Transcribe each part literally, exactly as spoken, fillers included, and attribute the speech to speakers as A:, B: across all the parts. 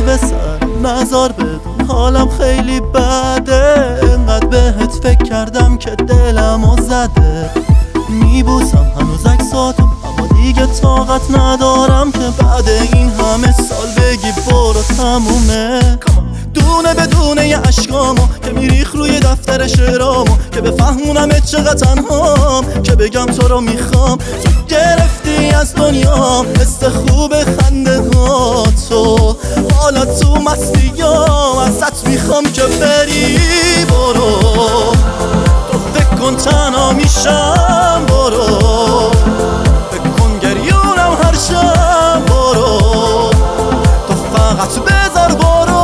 A: به سر نظر بدون حالم خیلی بده، انقدر بهت فکر کردم که دلمو زده. میبوسم هنوز عکساتو اما دیگه طاقت ندارم که بعد این همه سال بگی برو تمومه. دونه بدونه یه عشقامو که میریخ روی دفتر شعرامو، که بفهمونم چقدر تنهام، که بگم تو رو میخوام. تو گرفتی از دنیا حس خوب خنده ها تو، حالا تو مستیام ازت میخوام که بری برو. تو فکر کن تنها میشم برو، فکر کن گریونم هر شب برو. تو فقط بذار برو،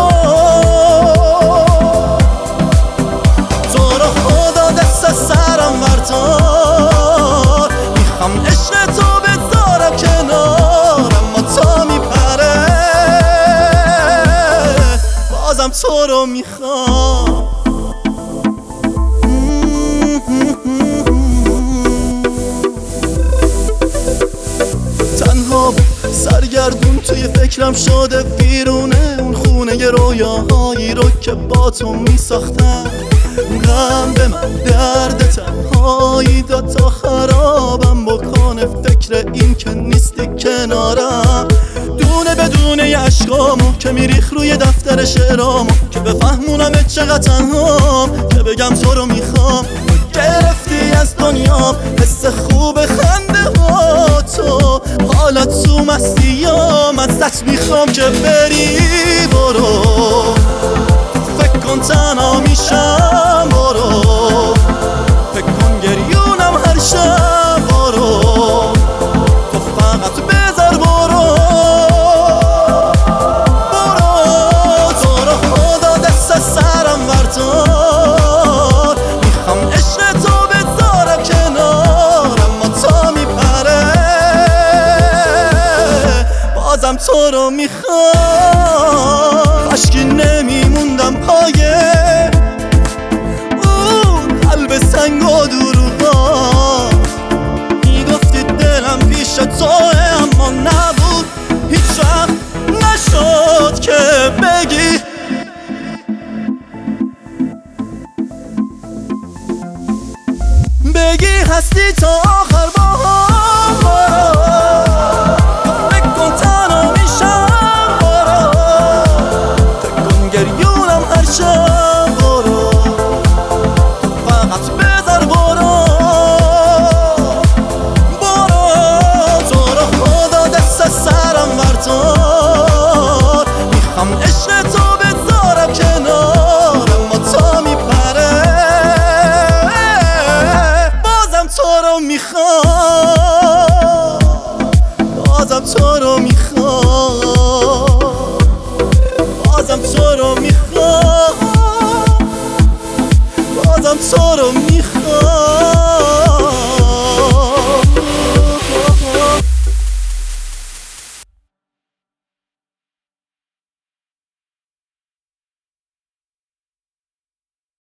A: تو رو خدا دست سرم بردار. میخوام عشق تو بذارم کنار، اما تا میپره بازم تو رو میخوام. تنها سرگردون توی فکرم شده ویرونه، اون خونه ی رویاهایی رو که با تو میساختم. غم به من درد تنهایی داد تا خرابم بکنه فکر این که نیستی کنارم. دونه بدونه ی عشقامو که میریخ روی دفتر شعرامو، که بفهمونم چقدر تنهام، که بگم تو رو میخوام. گرفتی از دنیا حس خوب خنده ها تو، حالا تو مستیام ازت میخوام که بری برو. فکر کن تنها میشم برو، فکر کن گریونم هر شب برو. تو فقط بذار برو برو، تو رو خدا دست سرم بردار. میخوام عشق تو بذارم کنار، اما تا میپره بازم تو رو میخوام. عشقی نمیموندم پایه اون قلب سنگ و دروغا، میگفتی دلم پیش تو